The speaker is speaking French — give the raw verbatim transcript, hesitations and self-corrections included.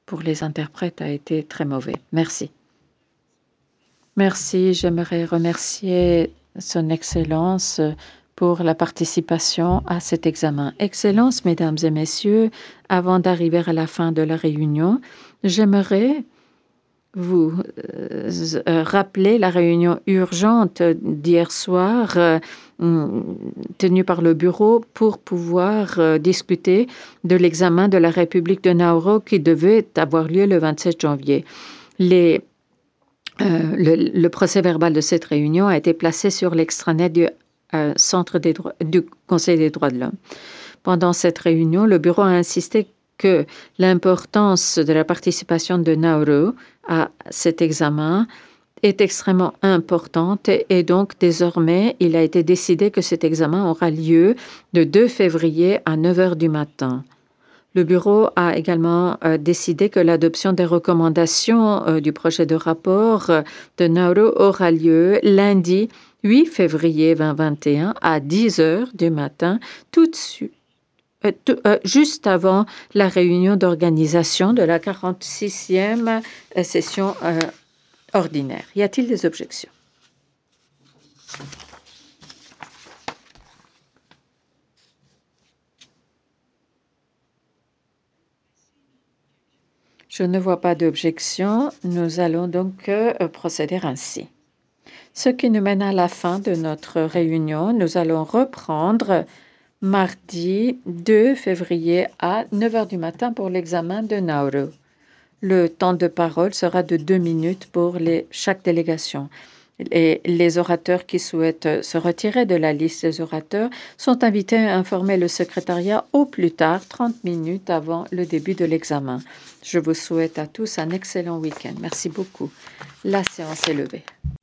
pour les interprètes a été très mauvais. Merci. Merci, j'aimerais remercier Son Excellence pour la participation à cet examen. Excellences, Mesdames et Messieurs, avant d'arriver à la fin de la réunion, j'aimerais vous euh, euh, rappeler la réunion urgente d'hier soir euh, tenue par le bureau pour pouvoir euh, discuter de l'examen de la République de Nauru qui devait avoir lieu le vingt-sept janvier. Les Euh, le, le procès-verbal de cette réunion a été placé sur l'extranet du, euh, Centre des droits, du Conseil des droits de l'homme. Pendant cette réunion, le bureau a insisté que l'importance de la participation de Nauru à cet examen est extrêmement importante et donc désormais, il a été décidé que cet examen aura lieu le deux février à neuf heures du matin. Le bureau a également euh, décidé que l'adoption des recommandations euh, du projet de rapport euh, de Nauru aura lieu lundi huit février deux mille vingt et un à dix heures du matin, tout de suite. Euh, tout, euh, juste avant la réunion d'organisation de la quarante-sixième euh, session euh, ordinaire. Y a-t-il des objections? Je ne vois pas d'objection. Nous allons donc euh, procéder ainsi. Ce qui nous mène à la fin de notre réunion. Nous allons reprendre mardi deux février à neuf heures du matin pour l'examen de Nauru. Le temps de parole sera de deux minutes pour les, chaque délégation. Et les orateurs qui souhaitent se retirer de la liste des orateurs sont invités à informer le secrétariat au plus tard trente minutes avant le début de l'examen. Je vous souhaite à tous un excellent week-end. Merci beaucoup. La séance est levée.